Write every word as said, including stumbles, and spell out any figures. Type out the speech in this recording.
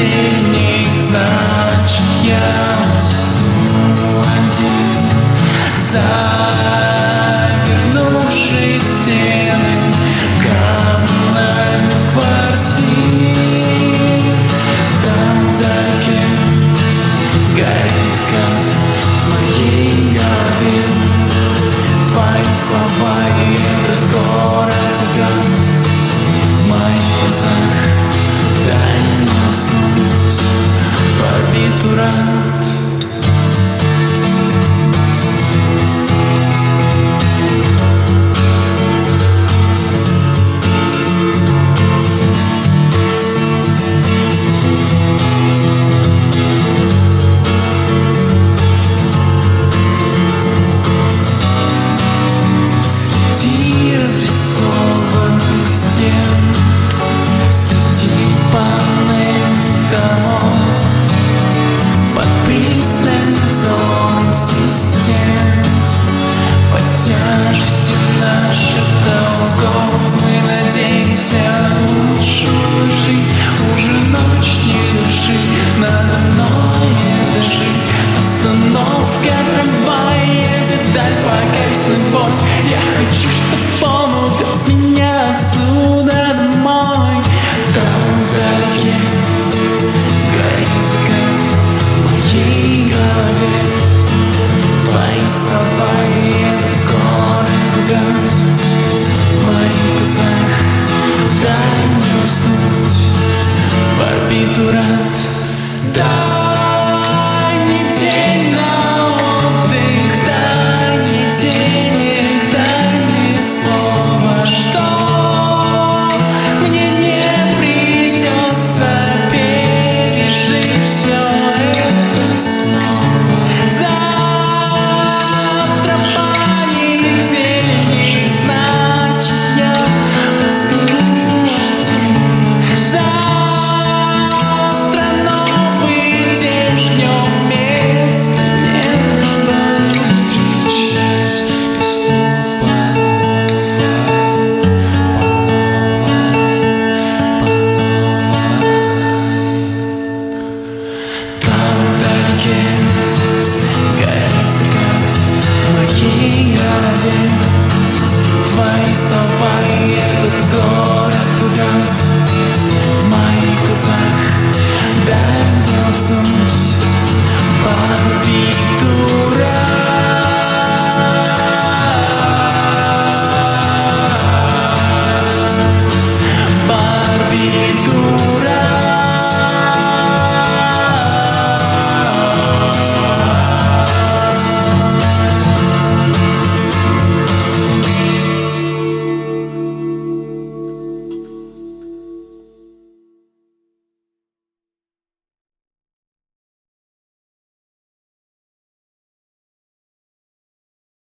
сильней, значит я усну один. Завернувшись в стены коммунальных квартир, там вдалеке горит закат в моей голове. Твои слова и этот город живет в моих глазах. Дай мне уснуть, барбитурант. Я хочу, чтоб он увез меня отсюда домой. Там вдалеке горит закат в моей голове. Твои слова и этот город живет в моих глазах. Дай мне уснуть, барбитурант.